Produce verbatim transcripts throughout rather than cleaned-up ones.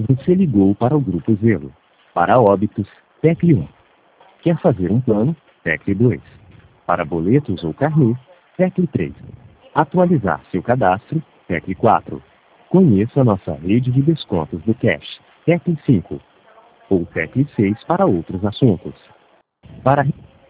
Você ligou para o Grupo Zelo. Para óbitos, tecle um. Quer fazer um plano? tecle dois. Para boletos ou carnê, tecle três. Atualizar seu cadastro, tecle quatro. Conheça nossa rede de descontos do Cash, tecle cinco. Ou tecle seis para outros assuntos. Para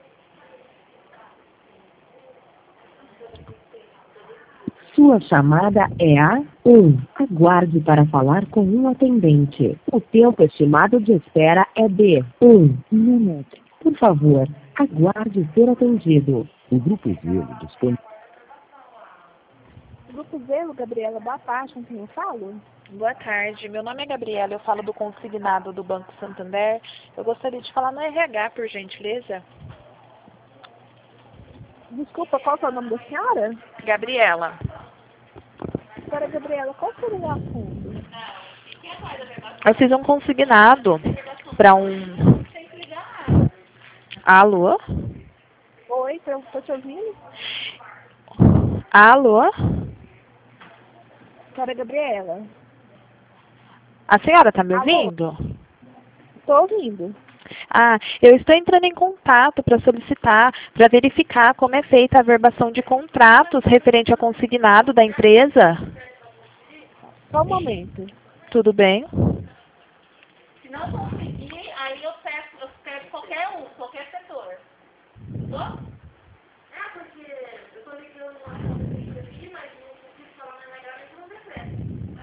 Sua chamada é a um. Aguarde para falar com um atendente. O tempo estimado de espera é de um minuto. Por favor, aguarde ser atendido. o Grupo Zelo dispõe... Grupo Zelo, Gabriela, boa tarde, com quem eu falo? Boa tarde, meu nome é Gabriela, eu falo do consignado do Banco Santander. Eu gostaria de falar no R H, por gentileza. Desculpa, qual que é o nome da senhora? Gabriela. Senhora Gabriela, qual seria o assunto? Eu fiz um consignado para um... Alô? Oi, estou te ouvindo? Alô? Senhora Gabriela. A senhora está me Alô? ouvindo? Estou ouvindo. Ah, eu estou entrando em contato para solicitar, para verificar como é feita a verbação de contratos referente ao consignado da empresa. Só um momento. Tudo bem? Se não conseguir, aí eu peço, eu peço qualquer um, qualquer setor. Tô? É, porque eu tô ligando uma coisa aqui, mas não consigo falar mais legal, mas não recebe.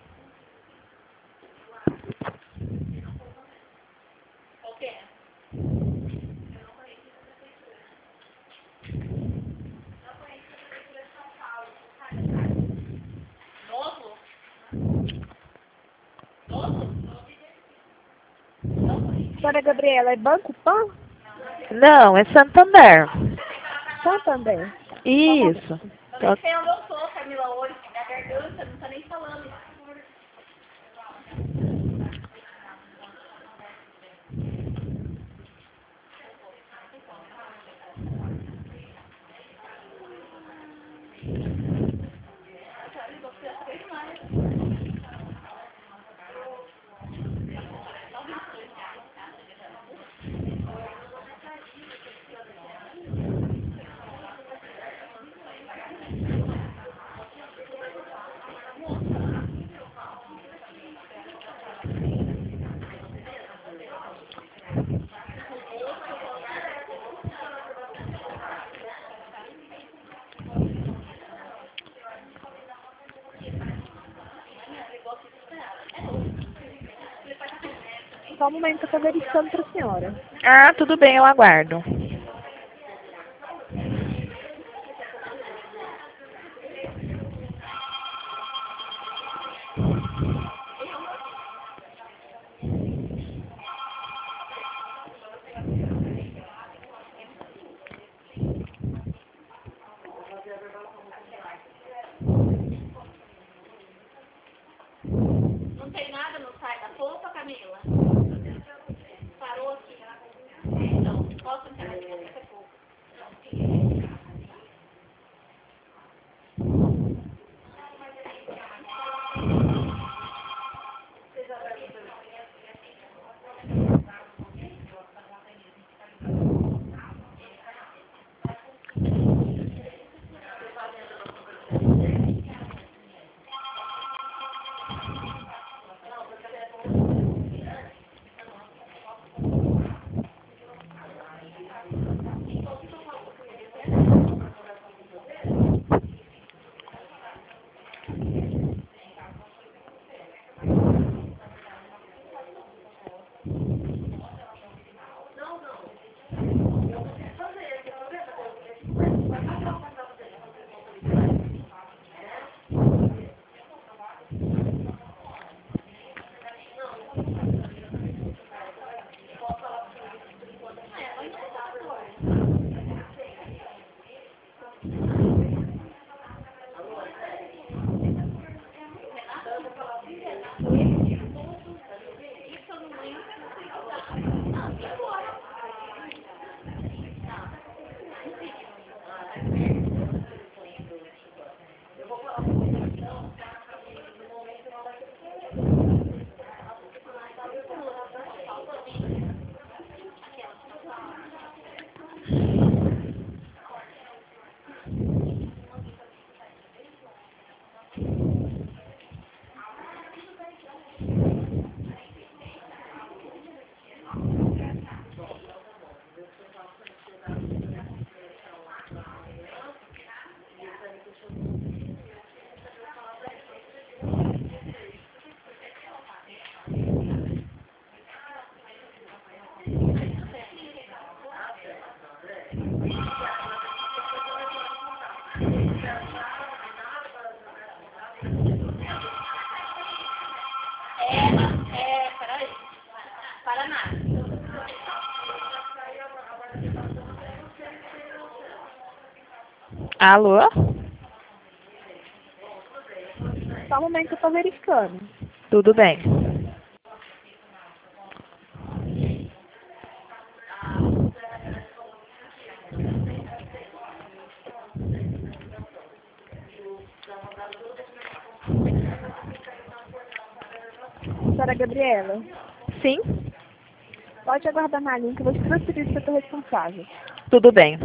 Qualquer. Eu não conheço essa prefeitura. Não conheço a prefeitura de São Paulo. Novo? Novo? Senhora Gabriela, é Banco Pan? Não, é Santander. Santander. Isso. Eu nem sei onde eu tô, Camila, hoje. Minha garganta não tá nem falando. Só um momento que eu estou verificando para a senhora. Ah, tudo bem, eu aguardo. Não tem nada no site da roupa, Camila? Parou aqui. Então, posso entrar? É, peraí. Paraná. Alô? Só um momento que eu tô verificando. Tudo bem. Senhora Gabriela, Sim? pode aguardar na linha que eu vou te transferir do setor responsável. Tudo bem.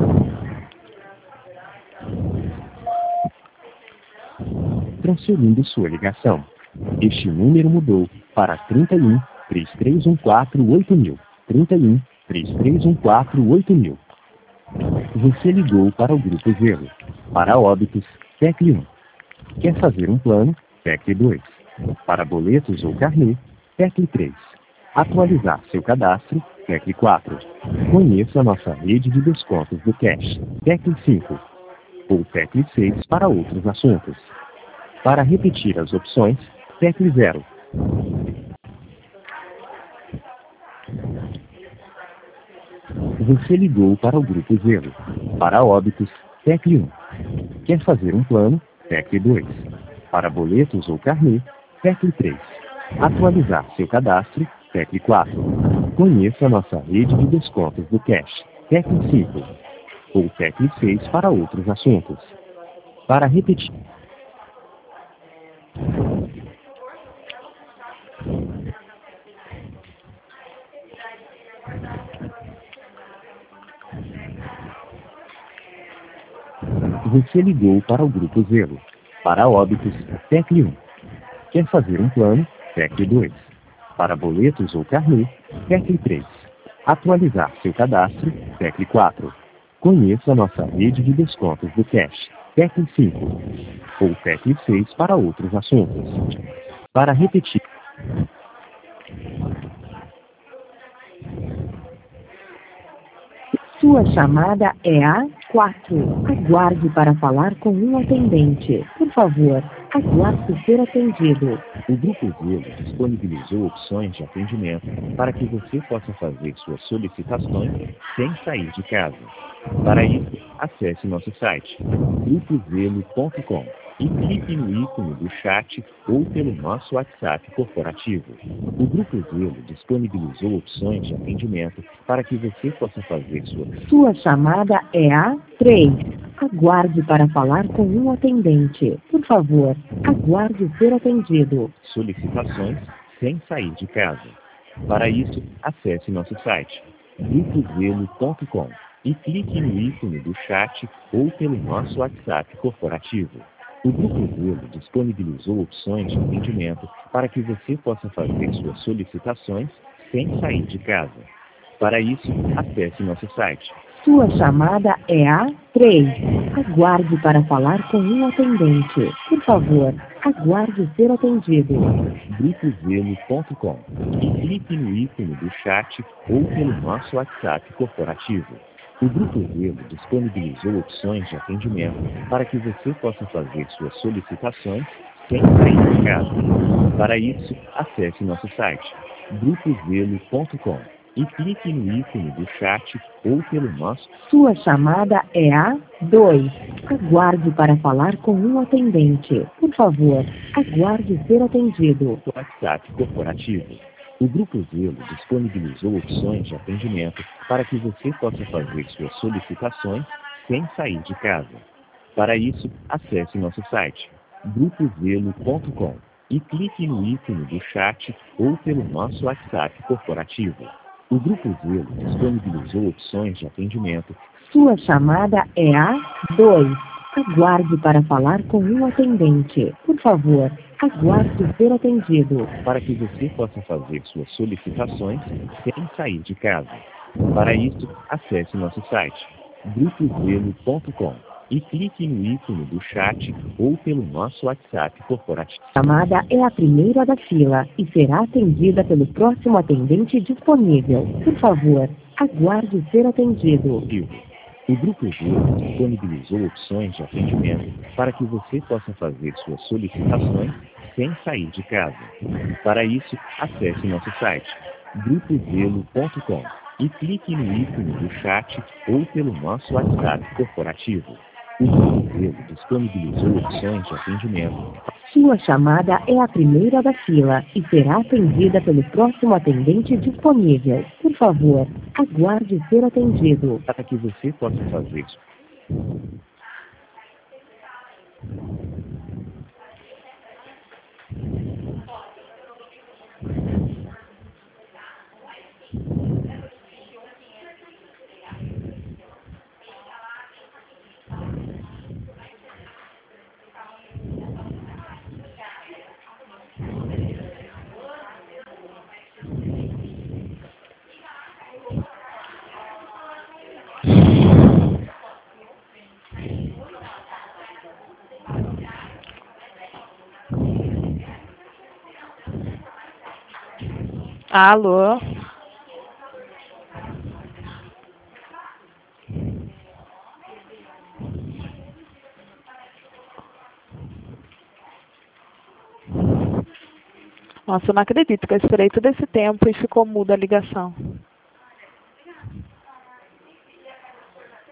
Transferindo sua ligação. Este número mudou para trinta e um, três três um quatro, oito mil. trinta e um, três três um quatro, oito mil. Você ligou para o Grupo Zelo. Para óbitos, tecle um. Quer fazer um plano? Tecle dois. Para boletos ou carnê, tecle três. Atualizar seu cadastro, tecle quatro. Conheça a nossa rede de descontos do Cash, tecle cinco. Ou tecle seis para outros assuntos. Para repetir as opções, tecle zero. Você ligou para o Grupo Zelo. Para óbitos, tecle um. Quer fazer um plano? Tecle dois. Para boletos ou carnê, tecle três. Atualizar seu cadastro, tecle quatro. Conheça a nossa rede de descontos do Cash, tecle cinco. Ou tecle seis para outros assuntos. Para repetir... Você ligou para o Grupo Zelo. Para óbitos, tecle um. Quer fazer um plano? Tecle dois. Para boletos ou carnê, tecle três. Atualizar seu cadastro, tecle quatro. Conheça a nossa rede de descontos do Cash, tecle cinco. Ou tecle seis para outros assuntos. Para repetir... Sua chamada é a quatro. Aguarde para falar com um atendente. Por favor, aguarde ser atendido. O Grupo Zelo disponibilizou opções de atendimento para que você possa fazer suas solicitações sem sair de casa. Para isso, acesse nosso site, grupo zelo ponto com, e clique no ícone do chat ou pelo nosso WhatsApp corporativo. O Grupo Zelo disponibilizou opções de atendimento para que você possa fazer suas... Sua chamada é a três. Aguarde para falar com um atendente. Por favor, aguarde ser atendido. solicitações sem sair de casa. Para isso, acesse nosso site, grupo zelo ponto com, e clique no ícone do chat ou pelo nosso WhatsApp corporativo. O Grupo Zelo disponibilizou opções de atendimento para que você possa fazer suas solicitações sem sair de casa. Para isso, acesse nosso site. Sua chamada é a três. Aguarde para falar com um atendente. Por favor, aguarde ser atendido. grupo zelo ponto com, e clique no ícone do chat ou pelo nosso WhatsApp corporativo. O Grupo Zelo disponibilizou opções de atendimento para que você possa fazer suas solicitações sem sair de casa. Para isso, acesse nosso site, grupo zelo ponto com, e clique no ícone do chat ou pelo nosso... Sua chamada é a dois. Aguarde para falar com um atendente. Por favor, aguarde ser atendido. WhatsApp corporativo. O Grupo Zelo disponibilizou opções de atendimento para que você possa fazer suas solicitações sem sair de casa. Para isso, acesse nosso site, grupo zelo ponto com, e clique no ícone do chat ou pelo nosso WhatsApp corporativo. O Grupo Zelo disponibilizou opções de atendimento. Sua chamada é a dois. Aguarde para falar com um atendente. Por favor, aguarde ser atendido. Para que você possa fazer suas solicitações sem sair de casa. Para isso, acesse nosso site, grupo zelo ponto com, e clique no ícone do chat ou pelo nosso WhatsApp corporativo. A chamada é a primeira da fila e será atendida pelo próximo atendente disponível. Por favor, aguarde ser atendido. O Grupo Zelo disponibilizou opções de atendimento para que você possa fazer suas solicitações sem sair de casa. Para isso, acesse nosso site grupo zelo ponto com e clique no ícone do chat ou pelo nosso WhatsApp corporativo. O Grupo Zelo disponibilizou opções de atendimento. Sua chamada é a primeira da fila e será atendida pelo próximo atendente disponível. Por favor, aguarde ser atendido. Para que você possa fazer. Alô? Nossa, eu não acredito que eu esperei todo esse tempo e ficou muda a ligação.